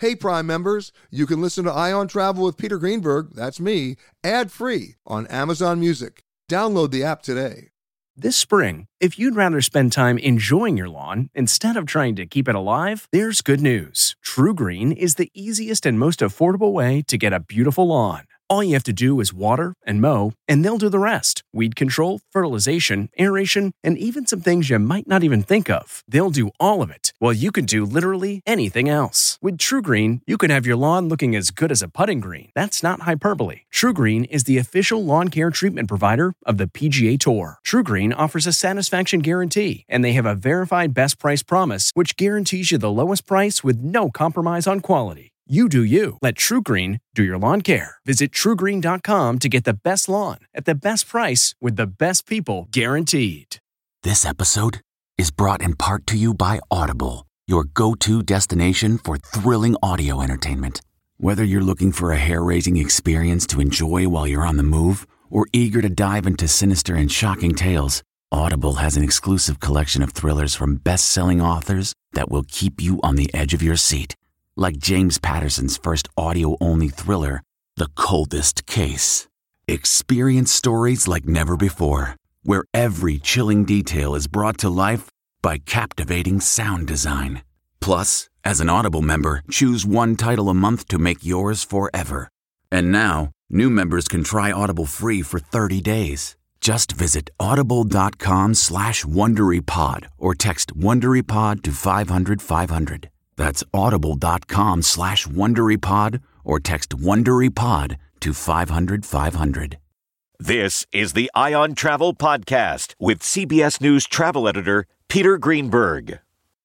Hey, Prime members, you can listen to Ion Travel with Peter Greenberg, that's me, ad-free on Amazon Music. Download the app today. This spring, if you'd rather spend time enjoying your lawn instead of trying to keep it alive, there's good news. TruGreen is the easiest and most affordable way to get a beautiful lawn. All you have to do is water and mow, and they'll do the rest. Weed control, fertilization, aeration, and even some things you might not even think of. They'll do all of it, while you can do literally anything else. With TruGreen, you can have your lawn looking as good as a putting green. That's not hyperbole. TruGreen is the official lawn care treatment provider of the PGA Tour. TruGreen offers a satisfaction guarantee, and they have a verified best price promise, which guarantees you the lowest price with no compromise on quality. You do you. Let TruGreen do your lawn care. Visit TruGreen.com to get the best lawn at the best price with the best people guaranteed. This episode is brought in part to you by Audible, your go-to destination for thrilling audio entertainment. Whether you're looking for a hair-raising experience to enjoy while you're on the move or eager to dive into sinister and shocking tales, Audible has an exclusive collection of thrillers from best-selling authors that will keep you on the edge of your seat. Like James Patterson's first audio-only thriller, The Coldest Case. Experience stories like never before, where every chilling detail is brought to life by captivating sound design. Plus, as an Audible member, choose one title a month to make yours forever. And now, new members can try Audible free for 30 days. Just visit audible.com/WonderyPod or text WonderyPod to 500-500. That's audible.com/WonderyPod or text WonderyPod to 500-500. This is the Ion Travel Podcast with CBS News travel editor Peter Greenberg.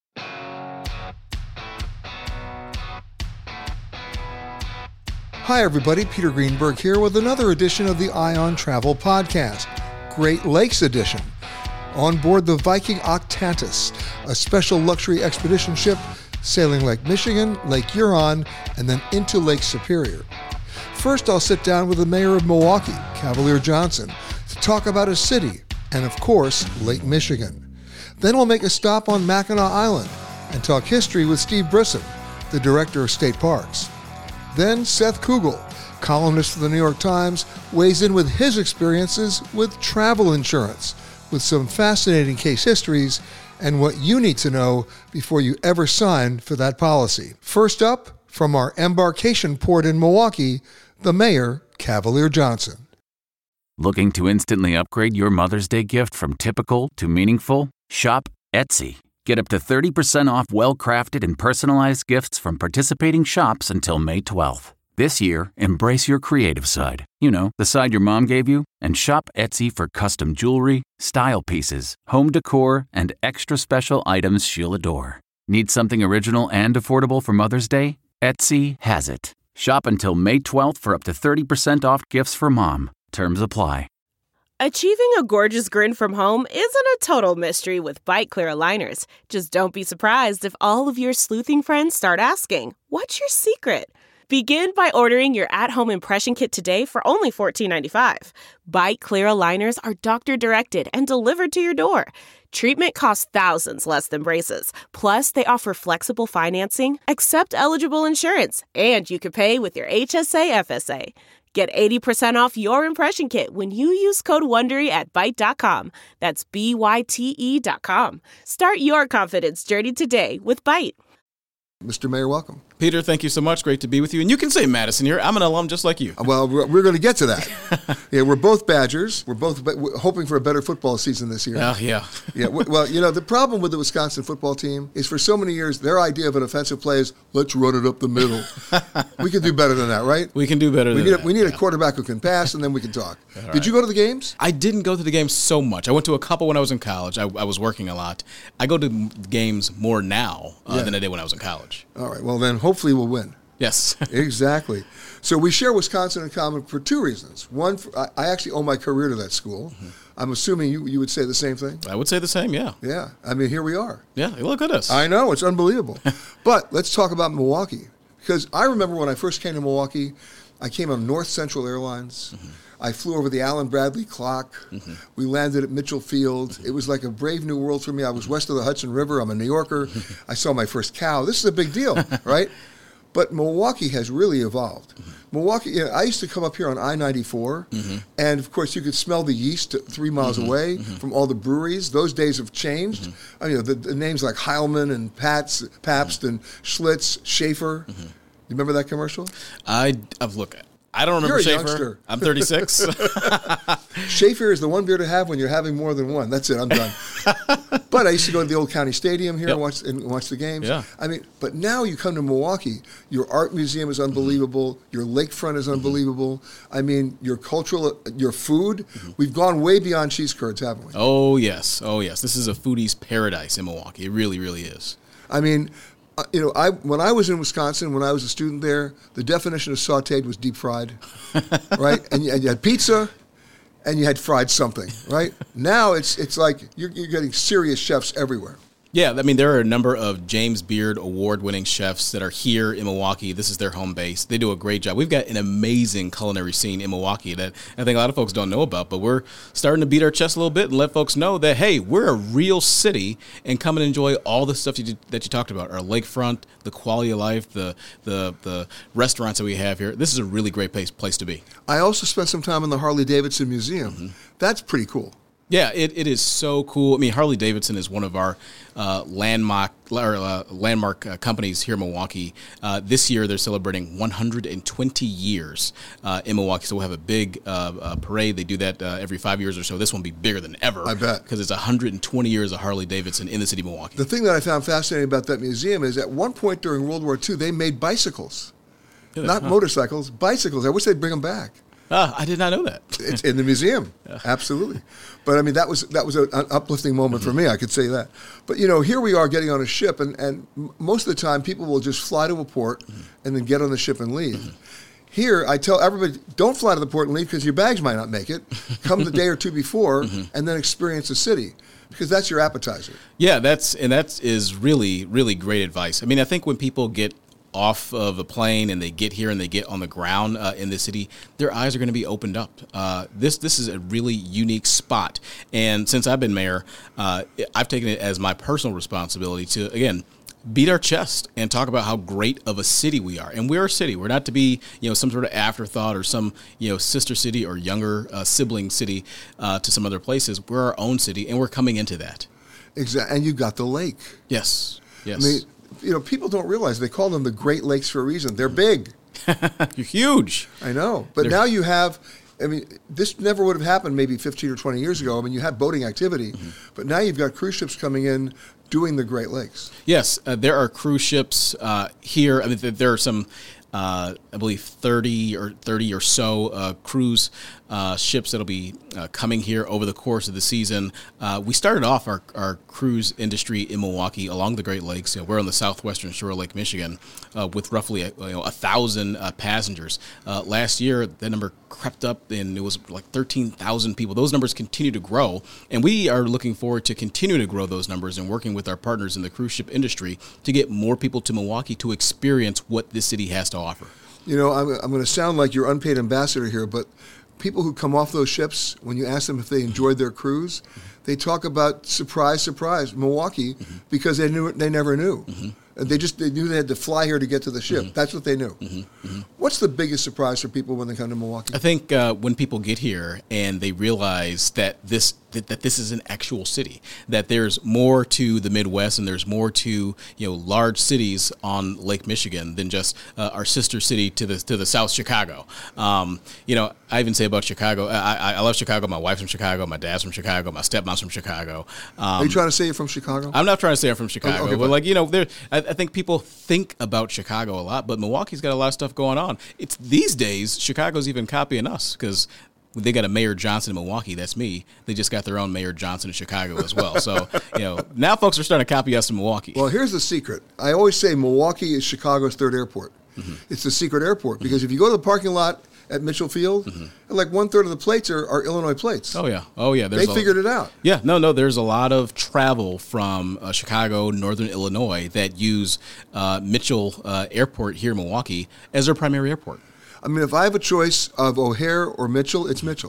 Hi, everybody. Peter Greenberg here with another edition of the Ion Travel Podcast, Great Lakes Edition. On board the Viking Octantis, a special luxury expedition ship sailing Lake Michigan, Lake Huron, and then into Lake Superior. First, I'll sit down with the mayor of Milwaukee, Cavalier Johnson, to talk about his city and, of course, Lake Michigan. Then we'll make a stop on Mackinac Island and talk history with Steve Brisson, the director of state parks. Then Seth Kugel, columnist for the New York Times, weighs in with his experiences with travel insurance, with some fascinating case histories and what you need to know before you ever sign for that policy. First up, from our embarkation port in Milwaukee, the mayor, Cavalier Johnson. Looking to instantly upgrade your Mother's Day gift from typical to meaningful? Shop Etsy. Get up to 30% off well-crafted and personalized gifts from participating shops until May 12th. This year, embrace your creative side. You know, the side your mom gave you. And shop Etsy for custom jewelry, style pieces, home decor, and extra special items she'll adore. Need something original and affordable for Mother's Day? Etsy has it. Shop until May 12th for up to 30% off gifts for mom. Terms apply. Achieving a gorgeous grin from home isn't a total mystery with Byte Clear aligners. Just don't be surprised if all of your sleuthing friends start asking, "What's your secret?" Begin by ordering your at-home impression kit today for only $14.95. Byte Clear aligners are doctor-directed and delivered to your door. Treatment costs thousands less than braces. Plus, they offer flexible financing, accept eligible insurance, and you can pay with your HSA FSA. Get 80% off your impression kit when you use code WONDERY at Byte.com. That's BYTE.com. Start your confidence journey today with Byte. Mr. Mayor, welcome. Peter, thank you so much. Great to be with you. And you can say Madison here. I'm an alum just like you. Well, we're going to get to that. Yeah, we're both Badgers. We're both hoping for a better football season this year. Yeah. Yeah. Well, you know, the problem with the Wisconsin football team is for so many years, their idea of an offensive play is, let's run it up the middle. We can do better than that, right? We can do better than that. We need a quarterback who can pass, and then we can talk. Did you go to the games? I didn't go to the games so much. I went to a couple when I was in college. I was working a lot. I go to games more now than I did when I was in college. All right. Well, then hopefully we'll win. Yes. Exactly. So we share Wisconsin in common for two reasons. One, I actually owe my career to that school. Mm-hmm. I'm assuming you would say the same thing? I would say the same, yeah. Yeah. I mean, here we are. Yeah, look at us. I know. It's unbelievable. But let's talk about Milwaukee. Because I remember when I first came to Milwaukee, I came on North Central Airlines. Mm-hmm. I flew over the Allen Bradley clock. Mm-hmm. We landed at Mitchell Field. Mm-hmm. It was like a brave new world for me. I was west of the Hudson River. I'm a New Yorker. I saw my first cow. This is a big deal, right? But Milwaukee has really evolved. Milwaukee, I used to come up here on I-94, and of course you could smell the yeast 3 miles away from all the breweries. Those days have changed. I mean, the names like Heilman and Pabst and Schlitz, Schaefer. You remember that commercial? Look, I don't remember You're a Schaefer. youngster. I'm 36. Schaefer is the one beer to have when you're having more than one. That's it. I'm done. But I used to go to the old county stadium here and watch the games. Yeah. I mean, but now you come to Milwaukee, your art museum is unbelievable. Your lakefront is unbelievable. I mean, your food. We've gone way beyond cheese curds, haven't we? Oh, yes. This is a foodie's paradise in Milwaukee. It really, really is. I mean, when I was in Wisconsin, when I was a student there, the definition of sautéed was deep fried, right? And you had pizza, and you had fried something, right? Now it's like you're getting serious chefs everywhere. Yeah, I mean, there are a number of James Beard award-winning chefs that are here in Milwaukee. This is their home base. They do a great job. We've got an amazing culinary scene in Milwaukee that I think a lot of folks don't know about, but we're starting to beat our chest a little bit and let folks know that, hey, we're a real city, and come and enjoy all the stuff that you talked about, our lakefront, the quality of life, the restaurants that we have here. This is a really great place to be. I also spent some time in the Harley-Davidson Museum. That's pretty cool. Yeah, it is so cool. I mean, Harley-Davidson is one of our landmark companies here in Milwaukee. This year, they're celebrating 120 years in Milwaukee. So we'll have a big parade. They do that every 5 years or so. This one will be bigger than ever. I bet. Because it's 120 years of Harley-Davidson in the city of Milwaukee. The thing that I found fascinating about that museum is at one point during World War II, they made bicycles. Not motorcycles, bicycles. I wish they'd bring them back. I did not know that. It's in the museum, absolutely. But I mean, that was an uplifting moment for me. I could say that. But here we are getting on a ship, and most of the time people will just fly to a port and then get on the ship and leave. Here, I tell everybody, don't fly to the port and leave because your bags might not make it. Come the day or two before, and then experience the city. Because that's your appetizer. Yeah, that is really, really great advice. I mean, I think when people get off of a plane and they get here and they get on the ground in the city, their eyes are going to be opened up. This is a really unique spot. And since I've been mayor, I've taken it as my personal responsibility to, again, beat our chest and talk about how great of a city we are. And we're a city. We're not to be, some sort of afterthought or some, sister city or younger sibling city to some other places. We're our own city, and we're coming into that. Exactly. And you got the lake. Yes. I mean, people don't realize they call them the Great Lakes for a reason. They're big. You're huge. I know. But now you have, this never would have happened maybe 15 or 20 years ago. I mean, you had boating activity, but now you've got cruise ships coming in doing the Great Lakes. Yes, there are cruise ships here. I mean, there are some, I believe, 30 or so cruise ships that'll be coming here over the course of the season. We started off our cruise industry in Milwaukee along the Great Lakes. We're on the southwestern shore of Lake Michigan with roughly 1,000 passengers. Last year, that number crept up and it was like 13,000 people. Those numbers continue to grow, and we are looking forward to continue to grow those numbers and working with our partners in the cruise ship industry to get more people to Milwaukee to experience what this city has to offer. I'm going to sound like your unpaid ambassador here, but people who come off those ships, when you ask them if they enjoyed their cruise, they talk about surprise, Milwaukee, because they never knew. They knew they had to fly here to get to the ship. That's what they knew. What's the biggest surprise for people when they come to Milwaukee? I think when people get here and they realize that this is an actual city, that there's more to the Midwest and there's more to large cities on Lake Michigan than just our sister city to the South Chicago. I even say about Chicago, I love Chicago. My wife's from Chicago. My dad's from Chicago. My stepmom's from Chicago. Are you trying to say you're from Chicago? I'm not trying to say I'm from Chicago. Okay, but I think people think about Chicago a lot, but Milwaukee's got a lot of stuff going on. It's these days Chicago's even copying us because they got a Mayor Johnson in Milwaukee. That's me. They just got their own Mayor Johnson in Chicago as well. So now folks are starting to copy us in Milwaukee. Well, here's the secret. I always say Milwaukee is Chicago's third airport. It's the secret airport because if you go to the parking lot at Mitchell Field, like 1/3 of the plates are Illinois plates. Oh yeah. They figured it out. Yeah, no. There's a lot of travel from Chicago, Northern Illinois that use Mitchell Airport here in Milwaukee as their primary airport. I mean, if I have a choice of O'Hare or Mitchell, it's Mitchell.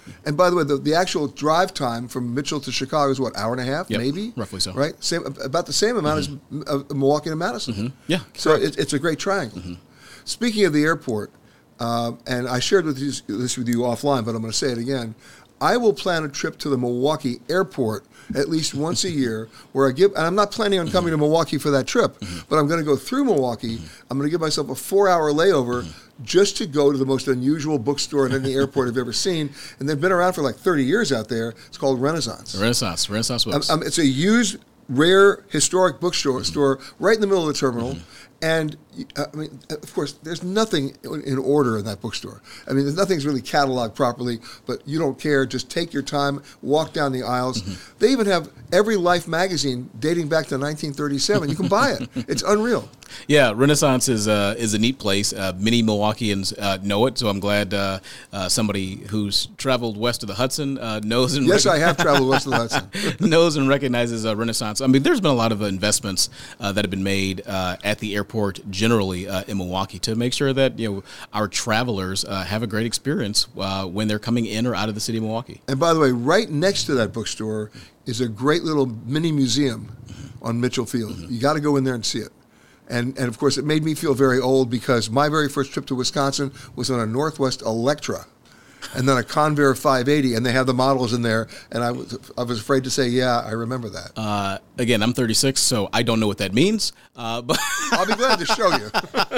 And by the way, the actual drive time from Mitchell to Chicago is what, hour and a half, maybe? Roughly so. Right? About the same amount as Milwaukee to Madison. Yeah. So it's a great triangle. Speaking of the airport, and I shared this with you offline, but I'm going to say it again. I will plan a trip to the Milwaukee airport at least once a year where and I'm not planning on coming to Milwaukee for that trip, but I'm going to go through Milwaukee. I'm going to give myself a 4-hour layover just to go to the most unusual bookstore in any airport I've ever seen. And they've been around for like 30 years out there. It's called Renaissance. Renaissance books. It's a used, rare, historic bookstore store right in the middle of the terminal. And, I mean, of course, there's nothing in order in that bookstore. I mean, nothing's really cataloged properly, but you don't care. Just take your time, walk down the aisles. They even have every Life magazine dating back to 1937. You can buy it. It's unreal. Yeah, Renaissance is a neat place. Many Milwaukeeans know it, so I'm glad somebody who's traveled west of the Hudson knows and I have traveled west of the Hudson. knows and recognizes Renaissance. I mean, there's been a lot of investments that have been made at the airport generally in Milwaukee to make sure that our travelers have a great experience when they're coming in or out of the city of Milwaukee. And by the way, right next to that bookstore is a great little mini museum on Mitchell Field. You got to go in there and see it. And of course, it made me feel very old because my very first trip to Wisconsin was on a Northwest Electra and then a Convair 580, and they have the models in there, and I was afraid to say, yeah, I remember that. Again, I'm 36, so I don't know what that means. But I'll be glad to show you.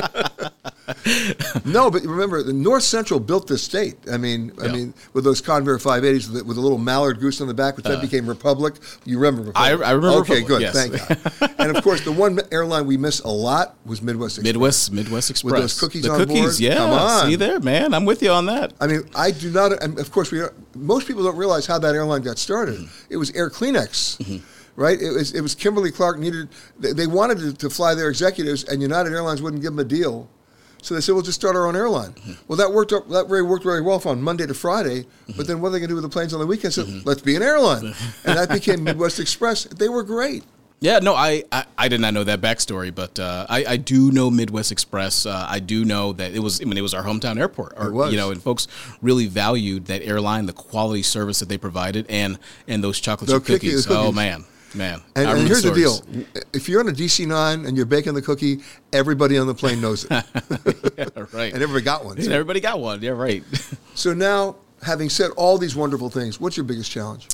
No, but remember, the North Central built this state. I mean, with those Convair 580s with a little mallard goose on the back, which then became Republic. You remember Republic? I remember Okay, Republic, good. yes. Thank God. And, of course, the one airline we miss a lot was Midwest Express. Midwest Express. With those cookies the on cookies, board. yeah. Come on. See there, man. I'm with you on that. I mean, I do not, and of course, most people don't realize how that airline got started. It was Air Kleenex. Right? It was Kimberly Clark they wanted to fly their executives, and United Airlines wouldn't give them a deal. So they said, we'll just start our own airline. Well, that worked very well from Monday to Friday, but then what are they going to do with the planes on the weekends? So let's be an airline. And that became Midwest Express. They were great. Yeah, no, I did not know that backstory, but I do know Midwest Express. I do know that it was our hometown airport. It was. And folks really valued that airline, the quality service that they provided, and those chocolate chip cookies. Oh, man. And here's the deal. If you're on a DC-9 and you're baking the cookie, everybody on the plane knows it. Yeah, right. And everybody got one, too. And everybody got one. Yeah, right. So now, having said all these wonderful things, what's your biggest challenge?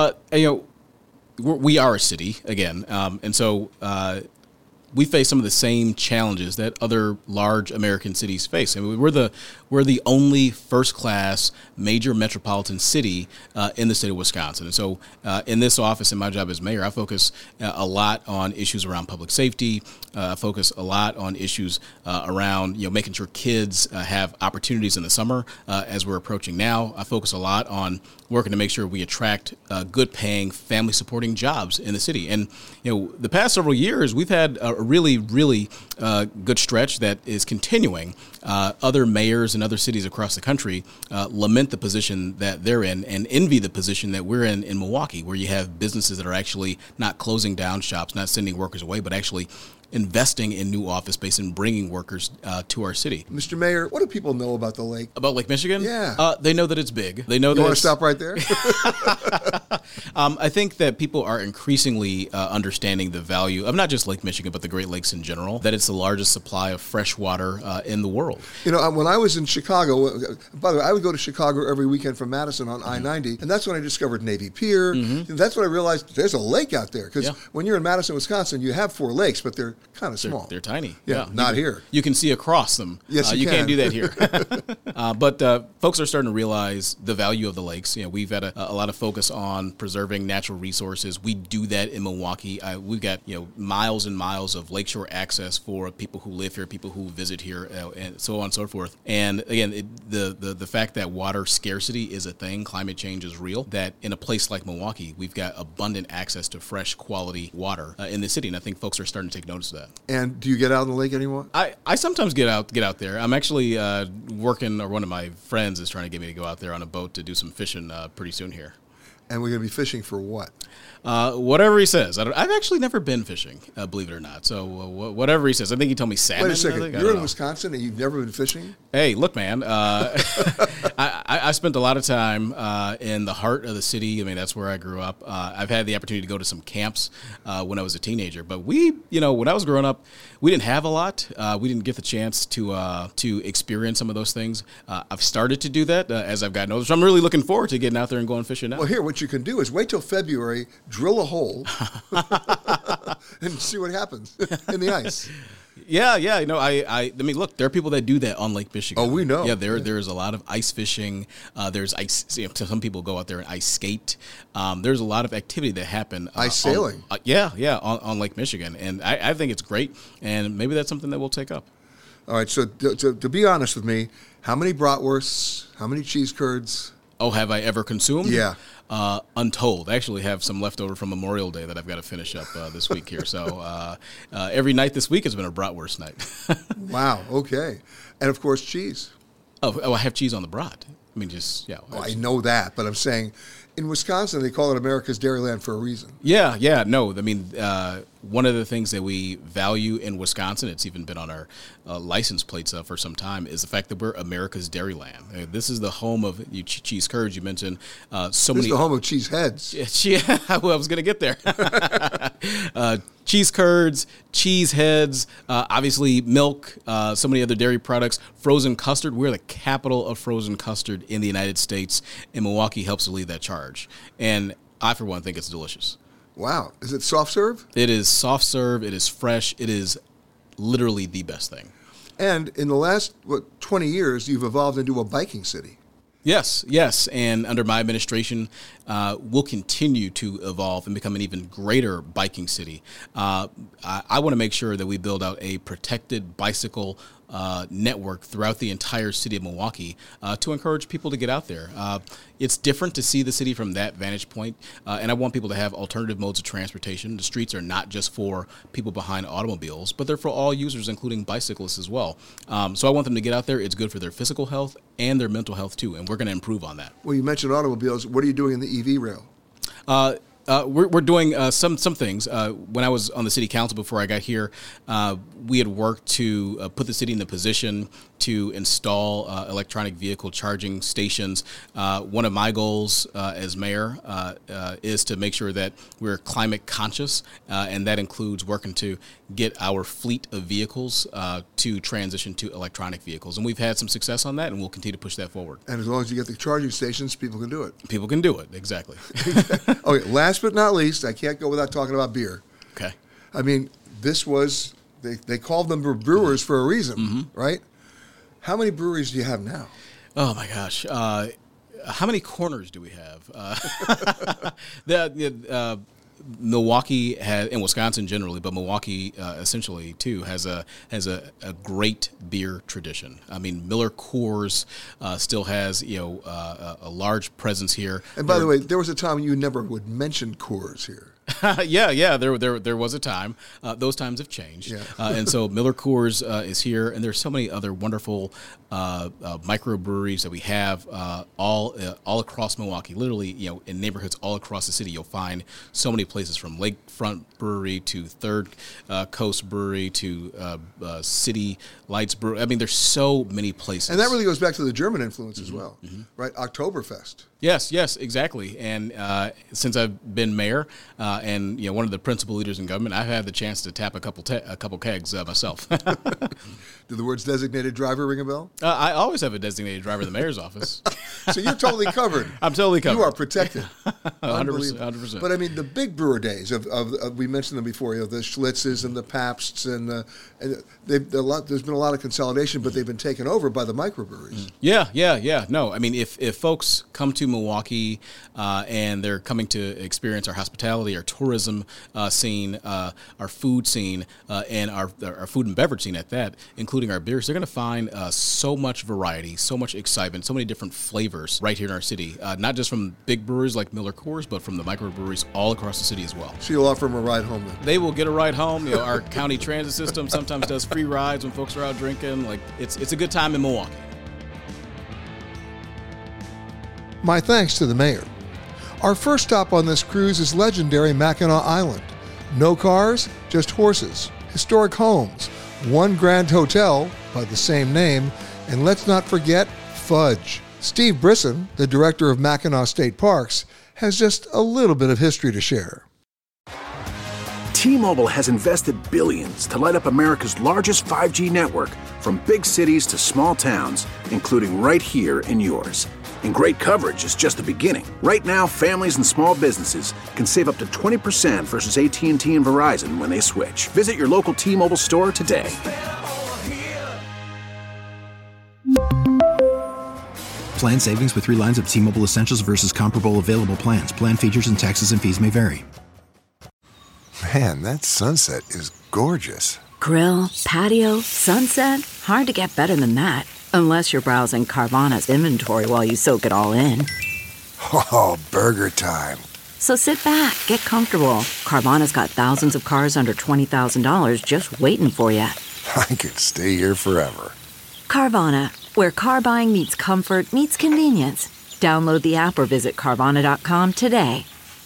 We are a city, again, and so we face some of the same challenges that other large American cities face. I mean, we're the only first-class major metropolitan city in the state of Wisconsin. And so in this office, in my job as mayor, I focus a lot on issues around public safety. I focus a lot on issues around making sure kids have opportunities in the summer as we're approaching now. I focus a lot on working to make sure we attract good-paying, family-supporting jobs in the city. And the past several years, we've had a really, really good stretch that is continuing. Other mayors in other cities across the country lament the position that they're in and envy the position that we're in Milwaukee, where you have businesses that are actually not closing down shops, not sending workers away, but actually investing in new office space and bringing workers to our city. Mr. Mayor, what do people know about the lake? About Lake Michigan? Yeah. They know that it's big. They know you want to stop right there? I think that people are increasingly understanding the value of not just Lake Michigan, but the Great Lakes in general, that it's the largest supply of fresh water in the world. When I was in Chicago, by the way, I would go to Chicago every weekend from Madison on I-90, and that's when I discovered Navy Pier. That's when I realized there's a lake out there, because when you're in Madison, Wisconsin, you have 4 lakes, but they're kind of small. They're tiny. Yeah, not here. You can see across them. Yes, you can't do that here. But folks are starting to realize the value of the lakes. We've had a lot of focus on preserving natural resources. We do that in Milwaukee. We've got miles and miles of lakeshore access for people who live here, people who visit here, and so on and so forth. And again, the fact that water scarcity is a thing, climate change is real, that in a place like Milwaukee, we've got abundant access to fresh, quality water in the city. And I think folks are starting to take notice of that. And do you get out on the lake anymore? I sometimes get out there. I'm actually working, or one of my friends is trying to get me to go out there on a boat to do some fishing pretty soon here. And we're going to be fishing for what? Whatever he says. I've actually never been fishing, believe it or not. So whatever he says. I think he told me salmon. Wait a second. You're in Wisconsin and you've never been fishing? Hey, look, man. I spent a lot of time in the heart of the city. I mean, that's where I grew up. I've had the opportunity to go to some camps when I was a teenager. But when I was growing up, we didn't have a lot. We didn't get the chance to experience some of those things. I've started to do that as I've gotten older. So I'm really looking forward to getting out there and going fishing now. Well, here, what you can do is wait till February, drill a hole, and see what happens in the ice. Yeah. I mean, look, there are people that do that on Lake Michigan. Oh, we know. Yeah, there's a lot of ice fishing. There's ice. Some people go out there and ice skate. There's a lot of activity that happen. Ice sailing. On Lake Michigan, and I think it's great. And maybe that's something that we'll take up. All right. So to be honest with me, how many bratwursts? How many cheese curds? Oh, have I ever consumed? Yeah. Untold. I actually have some left over from Memorial Day that I've got to finish up this week here. So every night this week has been a bratwurst night. Wow. Okay. And, of course, cheese. Oh, I have cheese on the brat. I mean, Oh, I know that, but I'm saying in Wisconsin they call it America's Dairyland for a reason. Yeah. No, I mean, one of the things that we value in Wisconsin, it's even been on our license plates for some time, is the fact that we're America's Dairyland. This is the home of cheese curds. You mentioned This is the home of cheese heads. Yeah, well, I was going to get there. Cheese curds, cheese heads, obviously milk, so many other dairy products, frozen custard. We're the capital of frozen custard in the United States, and Milwaukee helps to lead that charge. And I, for one, think it's delicious. Wow. Is it soft serve? It is soft serve. It is fresh. It is literally the best thing. And in the last, 20 years, you've evolved into a biking city. Yes. And under my administration, we'll continue to evolve and become an even greater biking city. I want to make sure that we build out a protected bicycle network throughout the entire city of Milwaukee to encourage people to get out there. It's different to see the city from that vantage point, and I want people to have alternative modes of transportation. The streets are not just for people behind automobiles, but they're for all users, including bicyclists as well. So I want them to get out there. It's good for their physical health and their mental health, too, and we're going to improve on that. Well, you mentioned automobiles. What are you doing in the EV rail? We're doing some things. When I was on the city council before I got here, we had worked to put the city in the position to install electronic vehicle charging stations. One of my goals as mayor is to make sure that we're climate conscious, and that includes working to get our fleet of vehicles to transition to electronic vehicles. And we've had some success on that, and we'll continue to push that forward. And as long as you get the charging stations, people can do it. People can do it, exactly. Okay, last but not least, I can't go without talking about beer. Okay. I mean, this was, they called them brewers for a reason, right? How many breweries do you have now? Oh, my gosh. How many corners do we have? Milwaukee has, and Wisconsin generally, but Milwaukee essentially too has a great beer tradition. I mean, Miller Coors still has a large presence here. And by the way, there was a time you never would mention Coors here. Yeah. There was a time. Those times have changed. Yeah. And so Miller Coors is here, and there's so many other wonderful microbreweries that we have all across Milwaukee. Literally, in neighborhoods all across the city, you'll find so many places from Lakefront Brewery to Third Coast Brewery to City Lights Brewery. I mean, there's so many places. And that really goes back to the German influence as well, right? Oktoberfest. Yes, exactly. And since I've been mayor and one of the principal leaders in government, I've had the chance to tap a couple kegs myself. Do the words designated driver ring a bell? I always have a designated driver in the mayor's office. So you're totally covered. I'm totally covered. You are protected. 100%. But I mean, the big brewer days of we mentioned them before. The Schlitzes and the Pabsts, and there's been a lot of consolidation, but they've been taken over by the microbreweries. Yeah. No, I mean, if folks come to Milwaukee and they're coming to experience our hospitality, our tourism scene, our food scene, and our food and beverage scene at that, including our beers, they're going to find so much variety, so much excitement, so many different flavors right here in our city, not just from big breweries like Miller Coors, but from the microbreweries all across the city as well. So you'll offer them a ride home then? They will get a ride home. Our county transit system sometimes does free rides when folks are out drinking. Like it's a good time in Milwaukee. My thanks to the mayor. Our first stop on this cruise is legendary Mackinac Island. No cars, just horses, historic homes, one grand hotel by the same name, and let's not forget fudge. Steve Brisson, the director of Mackinac State Parks, has just a little bit of history to share. T-Mobile has invested billions to light up America's largest 5G network, from big cities to small towns, including right here in yours. And great coverage is just the beginning. Right now, families and small businesses can save up to 20% versus AT&T and Verizon when they switch. Visit your local T-Mobile store today. Plan savings with 3 lines of T-Mobile Essentials versus comparable available plans. Plan features and taxes and fees may vary. Man, that sunset is gorgeous. Grill, patio, sunset. Hard to get better than that. Unless you're browsing Carvana's inventory while you soak it all in. Oh, burger time. So sit back, get comfortable. Carvana's got thousands of cars under $20,000 just waiting for you. I could stay here forever. Carvana, where car buying meets comfort meets convenience. Download the app or visit Carvana.com today.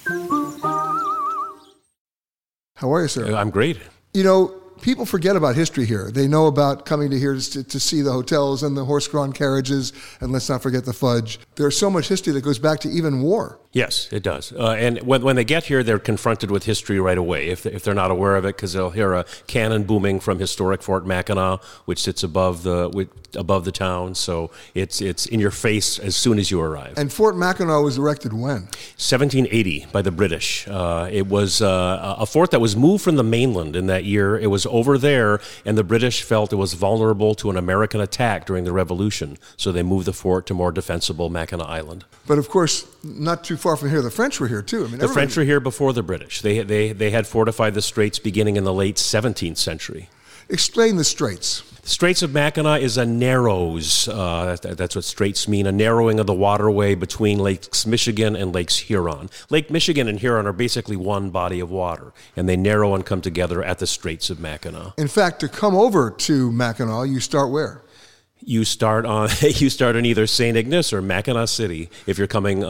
How are you, sir? I'm great. You know, people forget about history here. They know about coming to here to see the hotels and the horse-drawn carriages, and let's not forget the fudge. There's so much history that goes back to even war. Yes, it does. And when they get here, they're confronted with history right away, if they're not aware of it, because they'll hear a cannon booming from historic Fort Mackinac, which sits above the town. So it's in your face as soon as you arrive. And Fort Mackinac was erected when? 1780 by the British. It was a fort that was moved from the mainland in that year. It was over there, and the British felt it was vulnerable to an American attack during the Revolution. So they moved the fort to more defensible Mackinac Island. But of course, not too far from here, the French were here too. I mean, the French were here before the British. They had fortified the straits beginning in the late 17th century. Explain the straits. The Straits of Mackinac is a narrows, that's what straits mean, a narrowing of the waterway between Lakes Michigan and Lakes Huron. Lake Michigan and Huron are basically one body of water, and they narrow and come together at the Straits of Mackinac. In fact, to come over to Mackinac, you start where? You start on either St. Ignace or Mackinac City. If you're coming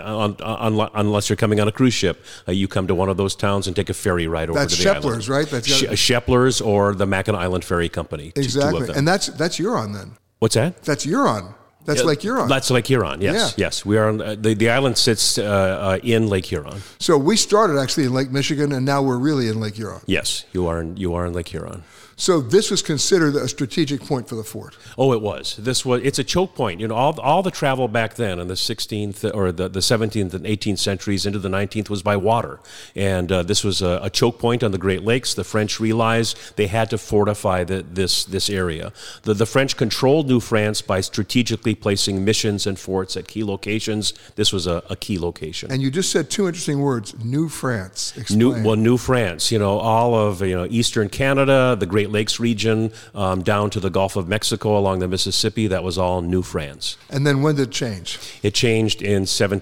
unless you're coming on a cruise ship, you come to one of those towns and take a ferry ride over to the island. That's Shepler's, right? That's Shepler's or the Mackinac Island Ferry Company. Exactly, two of them. And that's Huron then. What's that? That's Huron. That's Lake Huron. That's Lake Huron. Yes, yeah. Yes. We are on the island sits in Lake Huron. So we started actually in Lake Michigan, and now we're really in Lake Huron. Yes, you are in Lake Huron. So this was considered a strategic point for the fort. Oh, it was. It's a choke point. You know, all the travel back then in the 16th or the 17th and 18th centuries into the 19th was by water, and this was a choke point on the Great Lakes. The French realized they had to fortify this area. The French controlled New France by strategically placing missions and forts at key locations. This was a key location. And you just said two interesting words: New France. Explain. New France. You know, all of Eastern Canada, the Great Lakes region, down to the Gulf of Mexico along the Mississippi. That was all New France. And then when did it change? It changed in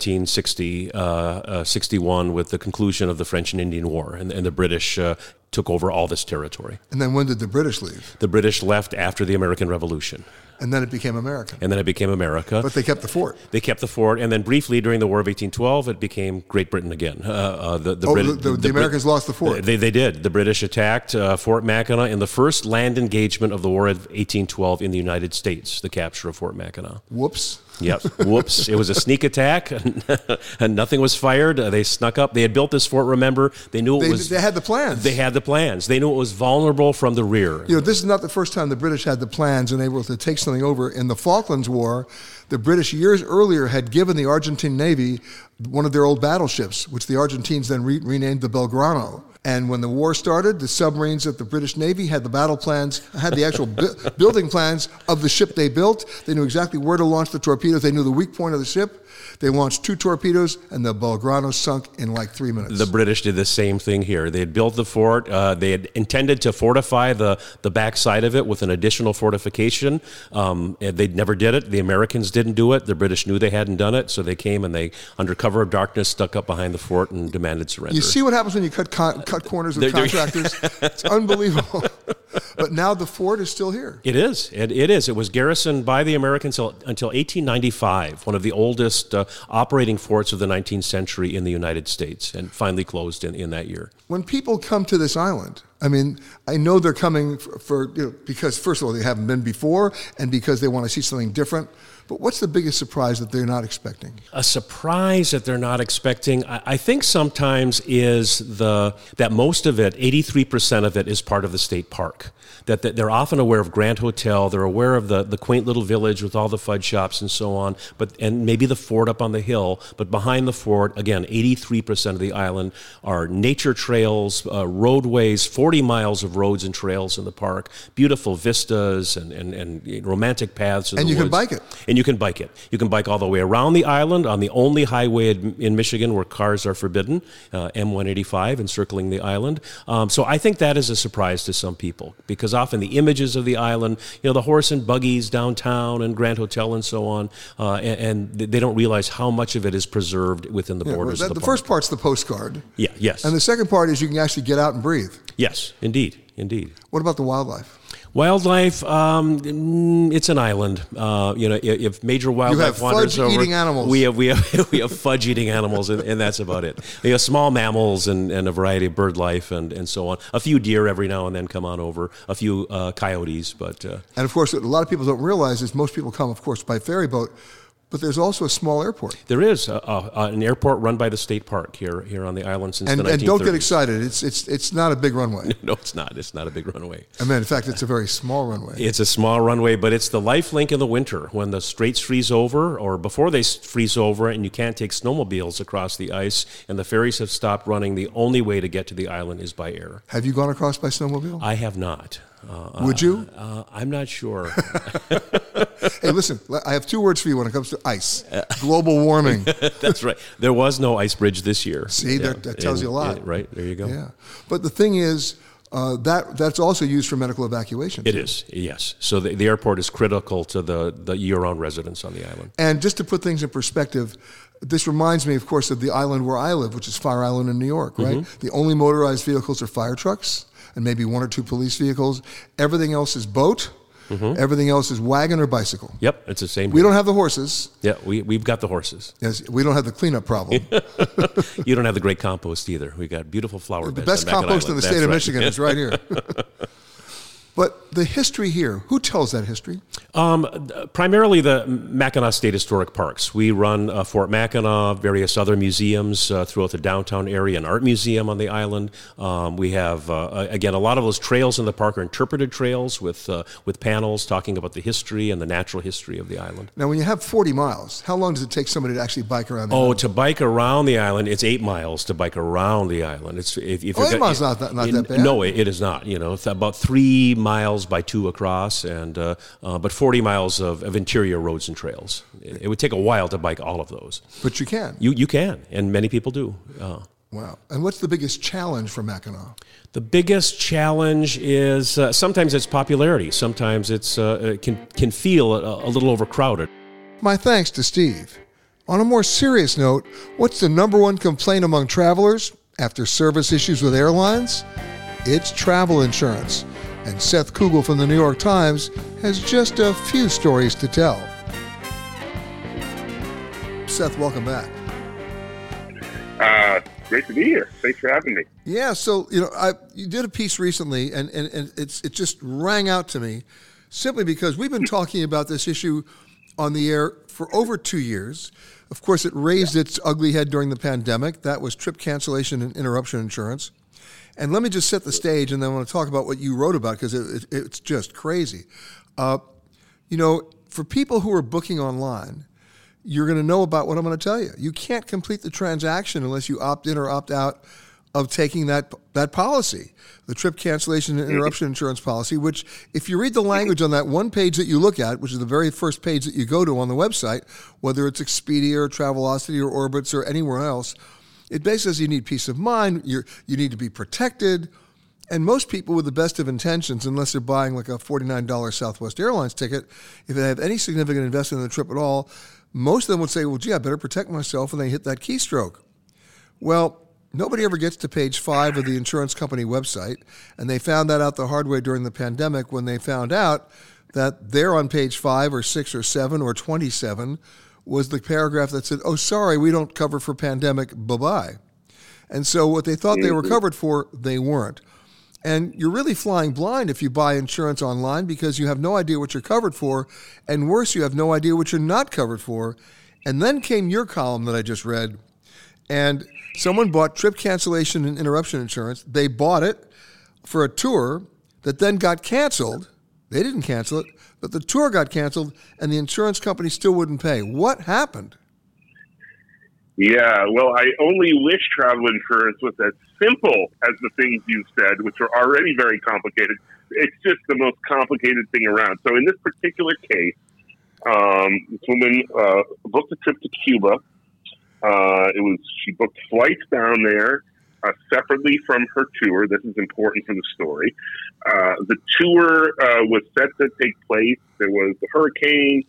1761 with the conclusion of the French and Indian War, and the British took over all this territory. And then when did the British leave? The British left after the American Revolution. And then it became American. And then it became America. But they kept the fort. They kept the fort, and then briefly during the War of 1812, it became Great Britain again. The Americans lost the fort. They did. The British attacked Fort Mackinac in the first land engagement of the War of 1812 in the United States, the capture of Fort Mackinac. Whoops. Yep. Whoops. It was a sneak attack, and nothing was fired. They snuck up. They had built this fort, remember. They knew it was... They had the plans. They had the plans. They knew it was vulnerable from the rear. You know, this is not the first time the British had the plans and able to take something over. In the Falklands War, the British years earlier had given the Argentine Navy one of their old battleships, which the Argentines then renamed the Belgrano. And when the war started, the submarines at the British Navy had the battle plans, had the actual building plans of the ship they built. They knew exactly where to launch the torpedoes. They knew the weak point of the ship. They launched 2 torpedoes, and the Belgrano sunk in like 3 minutes. The British did the same thing here. They had built the fort. They had intended to fortify the backside of it with an additional fortification. They never did it. The Americans didn't do it. The British knew they hadn't done it, so they came and they, under cover cover of darkness, stuck up behind the fort and demanded surrender. You see what happens when you cut corners with contractors? It's unbelievable. But now the fort is still here. It is. It is. It was garrisoned by the Americans until 1895, one of the oldest operating forts of the 19th century in the United States, and finally closed in that year. When people come to this island, I mean, I know they're coming for because, first of all, they haven't been before, and because they want to see something different. But what's the biggest surprise that they're not expecting? A surprise that they're not expecting, I think sometimes is that most of it, 83% of it, is part of the state park. That they're often aware of Grand Hotel, they're aware of the quaint little village with all the fudge shops and so on, and maybe the fort up on the hill. But behind the fort, again, 83% of the island are nature trails, roadways, 40 miles of roads and trails in the park, beautiful vistas and romantic paths in the woods. And you can bike it. And you can bike it. You can bike all the way around the island on the only highway in Michigan where cars are forbidden, M185, encircling the island. So I think that is a surprise to some people, because often the images of the island, the horse and buggies downtown and Grand Hotel and so on, and they don't realize how much of it is preserved within the borders of the park. The first part's the postcard. Yeah, yes. And the second part is you can actually get out and breathe. Yes, indeed. What about the wildlife? Wildlife, it's an island. If major wildlife wanders over, fudge-eating animals. We have fudge-eating animals, and that's about it. Small mammals and a variety of bird life and so on. A few deer every now and then come on over. A few coyotes, but and of course, what a lot of people don't realize is most people come, of course, by ferry boat. But there's also a small airport. There is an airport run by the state park here on the island since the 1930s. And don't get excited. It's not a big runway. No, it's not. It's not a big runway. I mean, in fact, it's a very small runway. It's a small runway, but it's the life link in the winter when the straits freeze over, or before they freeze over, and you can't take snowmobiles across the ice, and the ferries have stopped running. The only way to get to the island is by air. Have you gone across by snowmobile? I have not. Would you? I'm not sure. Hey, listen, I have two words for you when it comes to ice. Global warming. That's right. There was no ice bridge this year. See, that tells you a lot. Right, there you go. Yeah. But the thing is, that's also used for medical evacuation. It is, yes. So the airport is critical to the year-round residents on the island. And just to put things in perspective, this reminds me, of course, of the island where I live, which is Fire Island in New York, right? Mm-hmm. The only motorized vehicles are fire trucks and maybe one or two police vehicles. Everything else is boat. Mm-hmm. Everything else is wagon or bicycle. Yep, it's the same. We don't have the horses. Yeah, we've got the horses. Yes, we don't have the cleanup problem. You don't have the great compost either. We got beautiful flower beds. The best compost in the state of Michigan is right here. But the history here, who tells that history? Primarily the Mackinac State Historic Parks. We run Fort Mackinac, various other museums throughout the downtown area, an art museum on the island. We have, again, a lot of those trails in the park are interpreted trails with panels talking about the history and the natural history of the island. Now, when you have 40 miles, how long does it take somebody to actually bike around the island? To bike around the island, it's 8 miles to bike around the island. If 8 miles is not that bad. No, it is not. It's about 3 miles by 2 across, and but 40 miles of interior roads and trails. It would take a while to bike all of those. But you can. You can, and many people do. Wow. And what's the biggest challenge for Mackinac? The biggest challenge is sometimes it's popularity. Sometimes it can feel a little overcrowded. My thanks to Steve. On a more serious note, what's the number one complaint among travelers after service issues with airlines? It's travel insurance. And Seth Kugel from the New York Times has just a few stories to tell. Seth, welcome back. Great to be here. Thanks for having me. Yeah, so you did a piece recently, and it just rang out to me, simply because we've been talking about this issue on the air for over 2 years. Of course, it raised its ugly head during the pandemic. That was trip cancellation and interruption insurance. And let me just set the stage, and then I want to talk about what you wrote about, because it's just crazy. For people who are booking online, you're going to know about what I'm going to tell you. You can't complete the transaction unless you opt in or opt out of taking that policy, the trip cancellation and interruption insurance policy, which if you read the language on that one page that you look at, which is the very first page that you go to on the website, whether it's Expedia or Travelocity or Orbitz or anywhere else, it basically says you need peace of mind, you need to be protected, and most people with the best of intentions, unless they're buying like a $49 Southwest Airlines ticket, if they have any significant investment in the trip at all, most of them would say, well, gee, I better protect myself, and they hit that keystroke. Well, nobody ever gets to page 5 of the insurance company website, and they found that out the hard way during the pandemic when they found out that there on page 5 or 6 or 7 or 27 was the paragraph that said, oh, sorry, we don't cover for pandemic, bye-bye. And so what they thought they were covered for, they weren't. And you're really flying blind if you buy insurance online because you have no idea what you're covered for, and worse, you have no idea what you're not covered for. And then came your column that I just read, and someone bought trip cancellation and interruption insurance. They bought it for a tour that then got canceled. They didn't cancel it, but the tour got canceled, and the insurance company still wouldn't pay. What happened? Yeah, well, I only wish travel insurance was as simple as the things you said, which are already very complicated. It's just the most complicated thing around. So in this particular case, this woman booked a trip to Cuba. She booked flights down there separately from her tour. This is important for the story. The tour was set to take place. There was the hurricane.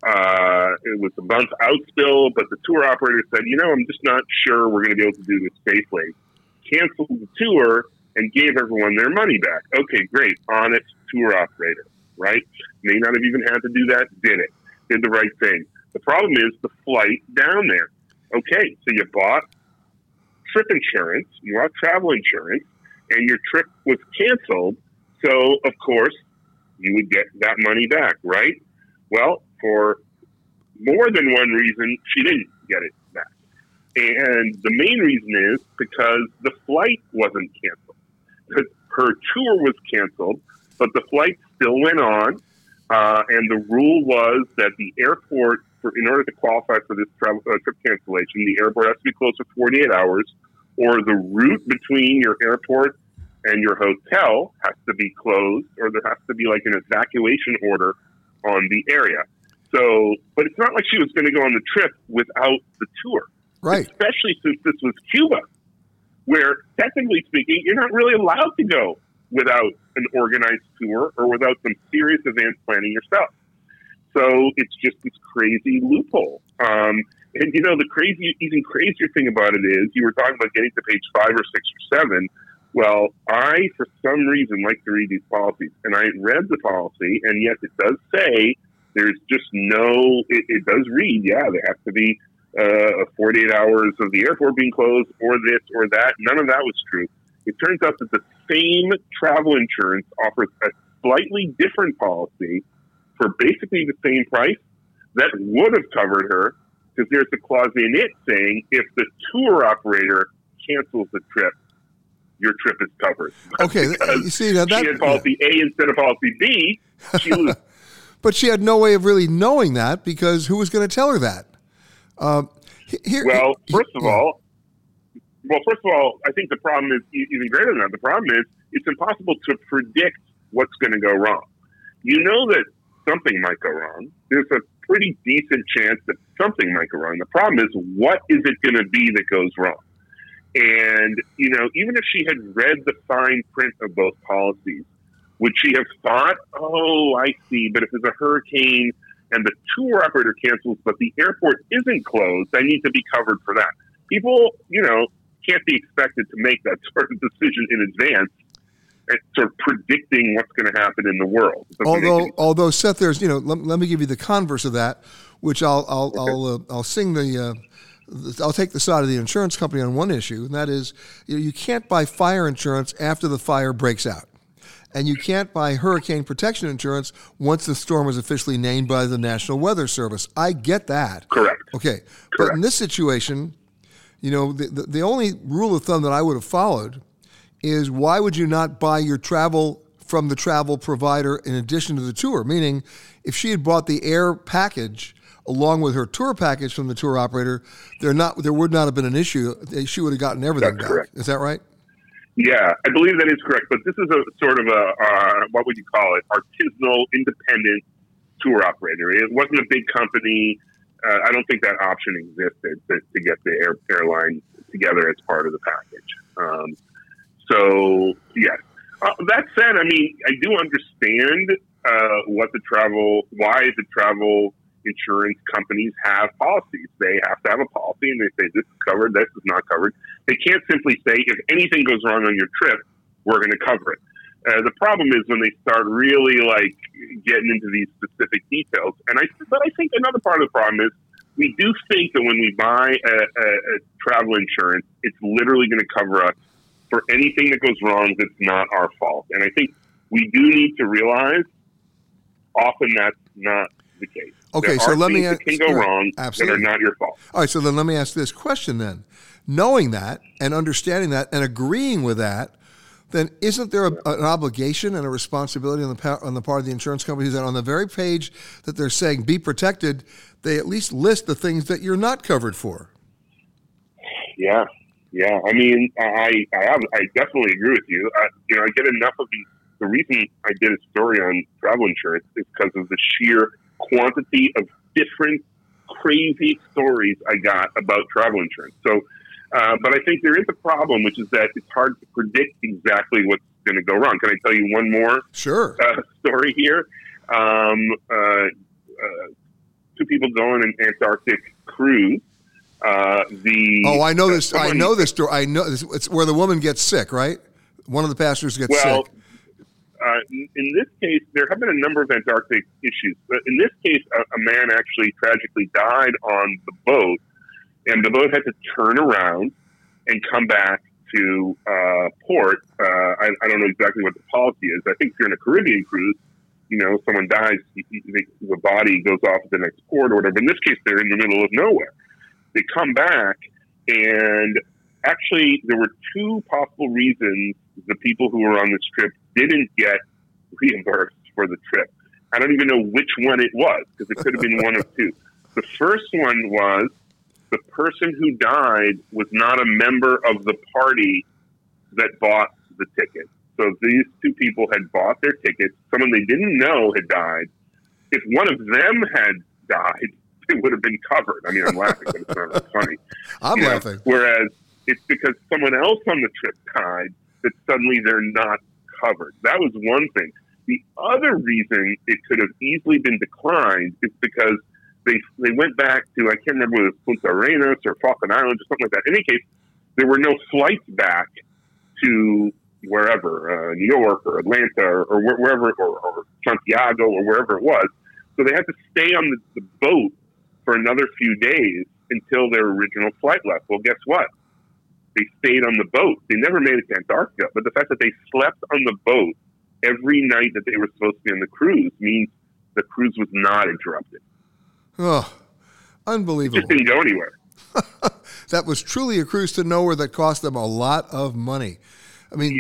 It was a month out still, but the tour operator said, I'm just not sure we're going to be able to do this safely. Canceled the tour and gave everyone their money back. Okay, great. Honest tour operator, right? May not have even had to do that. Did it. Did the right thing. The problem is the flight down there. Okay, so you bought trip insurance, you bought travel insurance, and your trip was canceled. So, of course, you would get that money back, right? Well, for more than one reason, she didn't get it back. And the main reason is because the flight wasn't canceled. Her tour was canceled, but the flight still went on. And the rule was that the airport, in order to qualify for this trip cancellation, the airport has to be closed for 48 hours, or the route between your airport and your hotel has to be closed, or there has to be like an evacuation order on the area. So, but it's not like she was going to go on the trip without the tour. Right. Especially since this was Cuba, where technically speaking, you're not really allowed to go without an organized tour or without some serious advanced planning yourself. So it's just this crazy loophole. And the even crazier thing about it is, you were talking about getting to page 5 or 6 or 7. Well, I, for some reason, like to read these policies. And I read the policy, and yes, it does say there's just it does read, there has to be 48 hours of the airport being closed, or this or that. None of that was true. It turns out that the same travel insurance offers a slightly different policy for basically the same price that would have covered her, because there's a clause in it saying if the tour operator cancels the trip, your trip is covered. Okay, you see that she had policy A instead of policy B, she loses. But she had no way of really knowing that, because who was going to tell her that? First of all, I think the problem is even greater than that. The problem is it's impossible to predict what's going to go wrong. You know that something might go wrong. There's a pretty decent chance that something might go wrong. The problem is, what is it going to be that goes wrong? And, even if she had read the fine print of both policies, would she have thought, oh, I see, but if there's a hurricane and the tour operator cancels, but the airport isn't closed, I need to be covered for that. People, can't be expected to make that sort of decision in advance and sort of predicting what's going to happen in the world. Although Seth, there's, let me give you the converse of that, which I'll sing I'll take the side of the insurance company on one issue, and that is, you can't buy fire insurance after the fire breaks out. And you can't buy hurricane protection insurance once the storm is officially named by the National Weather Service. I get that. Correct. Okay. Correct. But in this situation, the only rule of thumb that I would have followed is, why would you not buy your travel from the travel provider in addition to the tour? Meaning, if she had bought the air package along with her tour package from the tour operator, there would not have been an issue. She would have gotten everything back. Correct. Is that right? Yeah, I believe that is correct. But this is a sort of what would you call it? Artisanal, independent tour operator. It wasn't a big company. I don't think that option existed to get the airline together as part of the package. So, yes. That said, I do understand why the travel insurance companies have policies. They have to have a policy, and they say this is covered, this is not covered. They can't simply say if anything goes wrong on your trip, we're going to cover it. The problem is when they start really like getting into these specific details. But I think another part of the problem is we do think that when we buy a travel insurance, it's literally going to cover us for anything that goes wrong that's not our fault. And I think we do need to realize often that's not the case. Okay, so let me ask, that can go wrong absolutely. that are not your fault. All right, so then let me ask this question then. Knowing that and understanding that and agreeing with that, then isn't there an obligation and a responsibility on the part of the insurance companies that on the very page that they're saying be protected, they at least list the things that you're not covered for? Yeah. I mean, I definitely agree with you. I get enough of these. The reason I did a story on travel insurance is because of the sheer quantity of different crazy stories I got about travel insurance. So, but I think there is a problem, which is that it's hard to predict exactly what's going to go wrong. Can I tell you one more story here? Two people go on an Antarctic cruise. I know this. I know this story. I know this. It's where the woman gets sick, right? One of the passengers gets sick. In this case, there have been a number of Antarctic issues. But in this case, a man actually tragically died on the boat, and the boat had to turn around and come back to port. I don't know exactly what the policy is. I think if you're in a Caribbean cruise, someone dies, the body goes off to the next port or whatever. In this case, they're in the middle of nowhere. They come back, and actually, there were two possible reasons the people who were on this trip didn't get reimbursed for the trip. I don't even know which one it was, because it could have been one of two. The first one was the person who died was not a member of the party that bought the ticket. So these two people had bought their tickets. Someone they didn't know had died. If one of them had died, it would have been covered. I mean, I'm laughing, but it's not funny. I'm laughing. Whereas it's because someone else on the trip died that suddenly they're not covered. That was one thing. The other reason it could have easily been declined is because they went back to, I can't remember whether it was Punta Arenas or Falkland Islands or something like that. In any case, there were no flights back to wherever, New York or Atlanta or wherever, or Santiago or wherever it was. So they had to stay on the boat for another few days until their original flight left. Well, guess what? They stayed on the boat. They never made it to Antarctica, but the fact that they slept on the boat every night that they were supposed to be on the cruise means the cruise was not interrupted. Oh, unbelievable. It just didn't go anywhere. That was truly a cruise to nowhere that cost them a lot of money. I mean,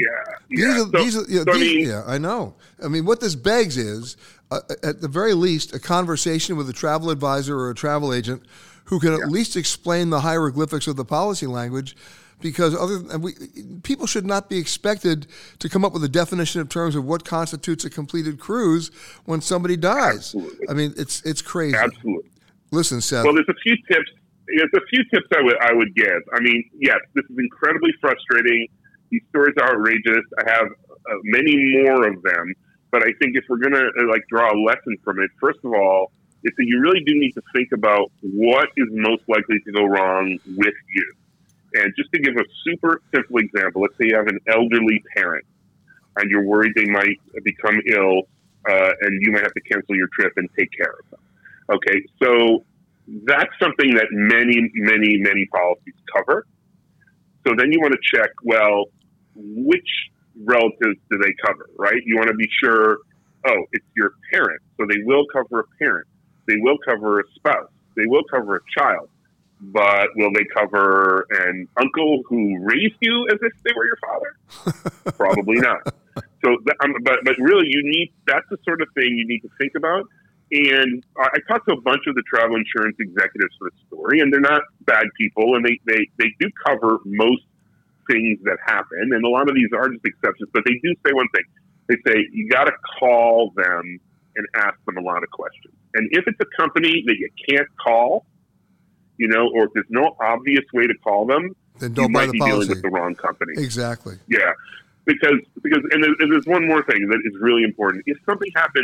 I know. I mean, what this begs is, at the very least, a conversation with a travel advisor or a travel agent who can at least explain the hieroglyphics of the policy language, because people should not be expected to come up with a definition of terms of what constitutes a completed cruise when somebody dies. Absolutely. I mean, it's crazy. Absolutely. Listen, Seth. Well, there's a few tips. I would give. I mean, yes, this is incredibly frustrating. These stories are outrageous. I have many more of them, but I think if we're going to draw a lesson from it, first of all, is that you really do need to think about what is most likely to go wrong with you. And just to give a super simple example, let's say you have an elderly parent and you're worried they might become ill and you might have to cancel your trip and take care of them. Okay, so that's something that many, many, many policies cover. So then you want to check, well, which relatives do they cover, right? You want to be sure, it's your parent. So they will cover a parent. They will cover a spouse. They will cover a child. But will they cover an uncle who raised you as if they were your father? Probably not. So, but really, that's the sort of thing you need to think about. And I talked to a bunch of the travel insurance executives for the story, and they're not bad people, and they do cover most things that happen, and a lot of these are just exceptions, but they do say one thing. They say you got to call them and ask them a lot of questions. And if it's a company that you can't call, or if there's no obvious way to call them, then don't buy the policy. Dealing with the wrong company. Exactly. Yeah, because there's one more thing that is really important. If something happens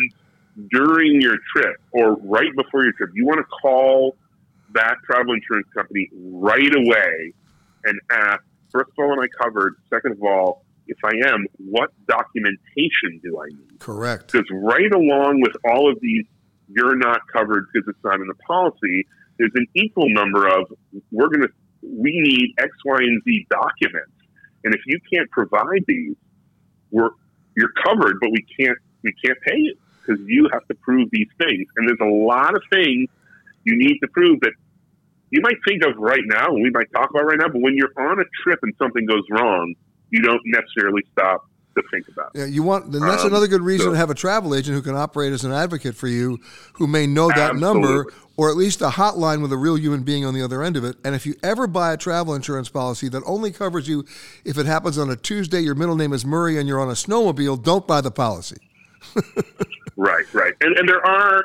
during your trip or right before your trip, you want to call that travel insurance company right away and ask, first of all, am I covered? Second of all, if I am, what documentation do I need? Correct. Because right along with all of these, you're not covered because it's not in the policy, there's an equal number of, we need X, Y, and Z documents. And if you can't provide these, you're covered, but we can't pay you because you have to prove these things. And there's a lot of things you need to prove that you might think of right now, and we might talk about right now, but when you're on a trip and something goes wrong, you don't necessarily stop to think about it. Yeah, that's another good reason to have a travel agent who can operate as an advocate for you, who may know that number, or at least a hotline with a real human being on the other end of it. And if you ever buy a travel insurance policy that only covers you if it happens on a Tuesday, your middle name is Murray, and you're on a snowmobile, don't buy the policy. Right. And there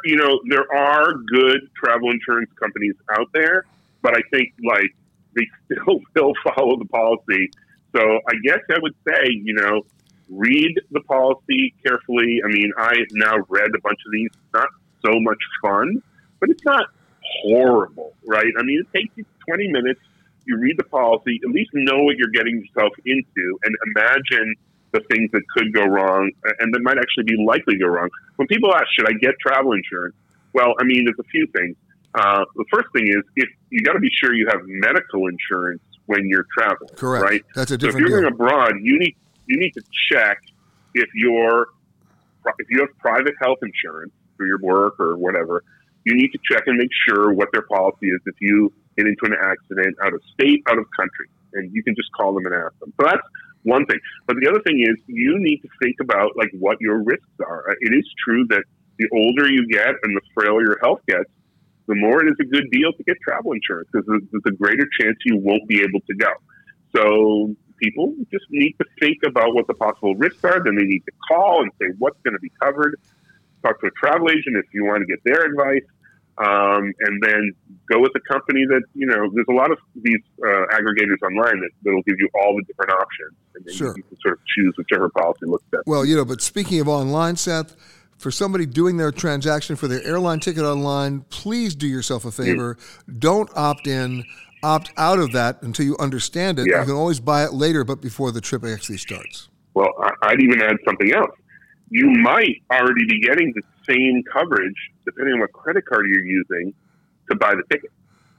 are good travel insurance companies out there, but I think they still will follow the policy. So I guess I would say, read the policy carefully. I mean, I've now read a bunch of these. It's not so much fun, but it's not horrible, right? I mean, it takes you 20 minutes. You read the policy, at least know what you're getting yourself into, and imagine the things that could go wrong and that might actually be likely to go wrong. When people ask, should I get travel insurance? Well, I mean, there's a few things. The first thing is, if you got to be sure you have medical insurance when you're traveling. Correct. Right? That's a So different if you're deal. going abroad, you need to check if you have private health insurance for your work or whatever. You need to check and make sure what their policy is if you get into an accident out of state, out of country, and you can just call them and ask them. So that's one thing. But the other thing is, you need to think about what your risks are. It is true that the older you get and the frailer your health gets, the more it is a good deal to get travel insurance because there's a greater chance you won't be able to go. So people just need to think about what the possible risks are. Then they need to call and say what's going to be covered. Talk to a travel agent if you want to get their advice. And then go with a company that, there's a lot of these aggregators online that'll give you all the different options. And then Sure. you can sort of choose whichever policy looks best. Well, but speaking of online, Seth, for somebody doing their transaction for their airline ticket online, please do yourself a favor. Don't opt out of that until you understand it. Yeah. You can always buy it later, but before the trip actually starts. Well, I'd even add something else. You might already be getting the same coverage, depending on what credit card you're using, to buy the ticket.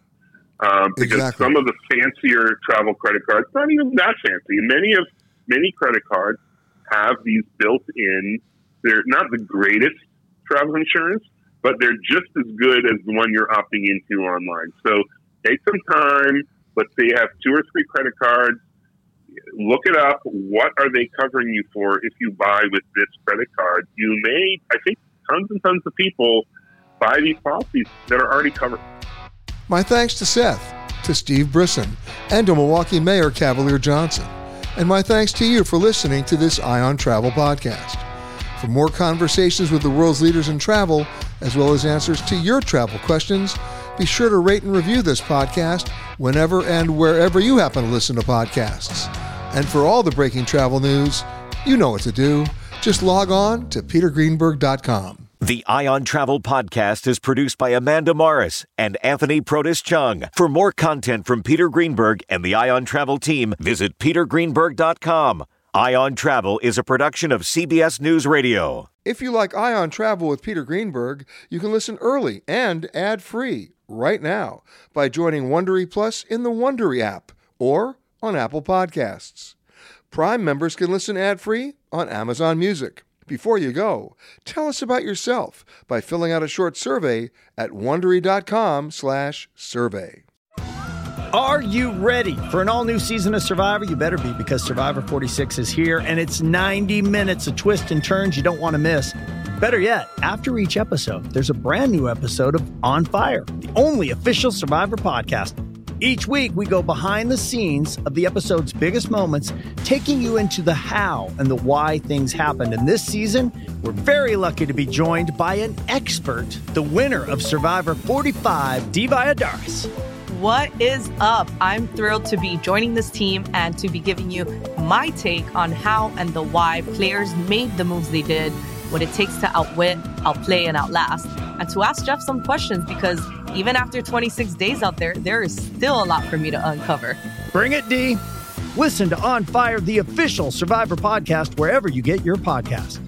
Because some of the fancier travel credit cards, not even that fancy, many credit cards have these built in. They're not the greatest travel insurance, but they're just as good as the one you're opting into online. So take some time. Let's say you have 2 or 3 credit cards. Look it up. What are they covering you for if you buy with this credit card? You may, I think tons and tons of people buy these policies that are already covered. My thanks to Seth, to Steve Brisson, and to Milwaukee Mayor Cavalier Johnson. And my thanks to you for listening to this Ion Travel podcast. For more conversations with the world's leaders in travel, as well as answers to your travel questions, be sure to rate and review this podcast whenever and wherever you happen to listen to podcasts. And for all the breaking travel news, you know what to do. Just log on to petergreenberg.com. The Ion Travel Podcast is produced by Amanda Morris and Anthony Protis-Chung. For more content from Peter Greenberg and the Ion Travel team, visit petergreenberg.com. Ion Travel is a production of CBS News Radio. If you like Ion Travel with Peter Greenberg, you can listen early and ad-free right now by joining Wondery Plus in the Wondery app or on Apple Podcasts. Prime members can listen ad-free on Amazon Music. Before you go, tell us about yourself by filling out a short survey at Wondery.com/survey. Are you ready for an all-new season of Survivor? You better be, because Survivor 46 is here, and it's 90 minutes of twists and turns you don't want to miss. Better yet, after each episode, there's a brand new episode of On Fire, the only official Survivor podcast. Each week, we go behind the scenes of the episode's biggest moments, taking you into the how and the why things happened. And this season, we're very lucky to be joined by an expert, the winner of Survivor 45, Dee Valladares. What is up? I'm thrilled to be joining this team and to be giving you my take on how and the why players made the moves they did what it takes to outwit, outplay, and outlast, and to ask Jeff some questions because even after 26 days out there is still a lot for me to uncover. Bring it, D. Listen to On Fire, the official Survivor podcast, wherever you get your podcasts.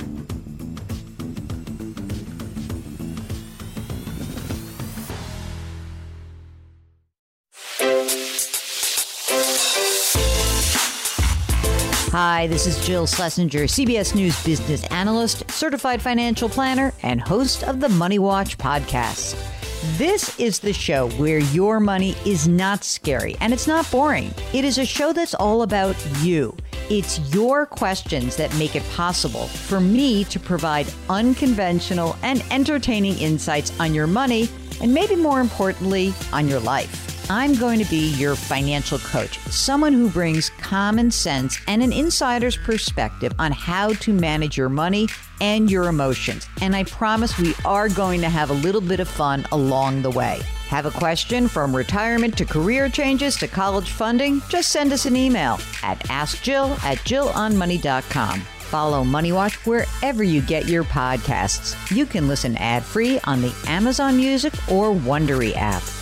Hi, this is Jill Schlesinger, CBS News business analyst, certified financial planner, and host of the Money Watch podcast. This is the show where your money is not scary and it's not boring. It is a show that's all about you. It's your questions that make it possible for me to provide unconventional and entertaining insights on your money and maybe more importantly, on your life. I'm going to be your financial coach, someone who brings common sense and an insider's perspective on how to manage your money and your emotions. And I promise we are going to have a little bit of fun along the way. Have a question from retirement to career changes to college funding? Just send us an email at askjill@jillonmoney.com. Follow Money Watch wherever you get your podcasts. You can listen ad-free on the Amazon Music or Wondery app.